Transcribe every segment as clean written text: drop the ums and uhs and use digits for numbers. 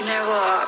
You know what?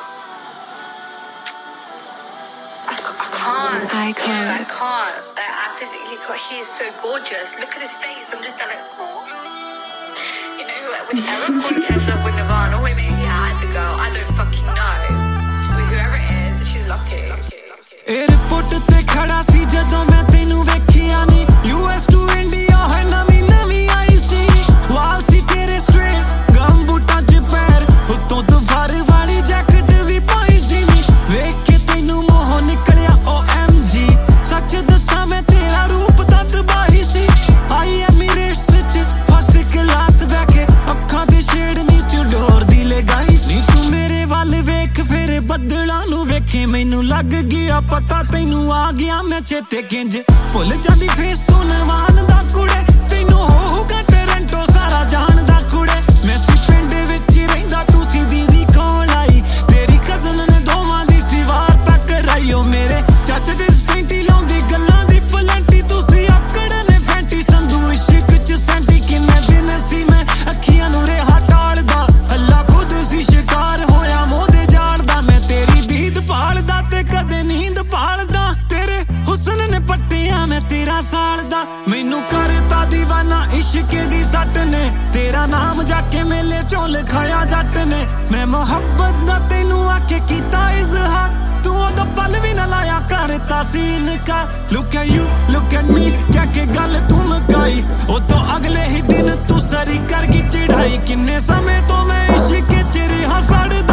I can't. I physically can't. He is so gorgeous. Look at his face. I'm just like, oh. You know, whichever contest of with Nirvana, maybe he had to go. I don't fucking know. But whoever it is, she's lucky. Airport ते खड़ा सी जदों मैं तेनू वेखिया नी US to India है नवी नवी आई सी वाल सी तेरे straight गम बूटां च पैर उत्तों दुवार वाली जैकेट भी पाई सी नी वेख के तेनू मोह निकलिया OMG सच दसां मैं तेरा रूप दा तबाही सी आई एमिरेट्स च फर्स्ट क्लास बैठे अखां दे शेड नी तू डोर दी लगाई सी तू मेरे वाल वेख फिर बदलां नू वेखे मैनू लग गया पता तैनू आ गया मैं चेते किंज भुल जांदी फेस तू नवान दा कुड़े तैनू होगा टोरंटो सारा जानदा कुड़े मैं सी पिंड विच रहिंदा तू सी दीदी कोल आई तेरी कज़न ने दोवां दी सी वार तक कराई ओ मेरे चाचे दे सेंटी लाउंदी गल्लां दी पलंटी तू सी आकड़ ने फैंटी संधू इश्क च सेंटी किन्ने दिन सी मैं अखियां नू रेहा टालदा अल्लाह खुद सी शिकार होया मोह दे जालदा मैं तेरी दीद पालदा ते कदे नींद पालदा तेरे हुस्न ने पट्टिया मैं तेरा सालदा मैनू करता दीवाना इश्क दी सट ने तेरा नाम जाके मेले चों लिखाया जट ने मैं मोहब्बत दा तैनू आके कीता इज़हार तू ओदा पल भी ना लाया करता सीन का look at you look at me क्या के गल तू मकाई ओ तो अगले ही दिन तू सरी कर गई चढ़ाई किन्ने समय तो मैं इश्क च रिहा सड़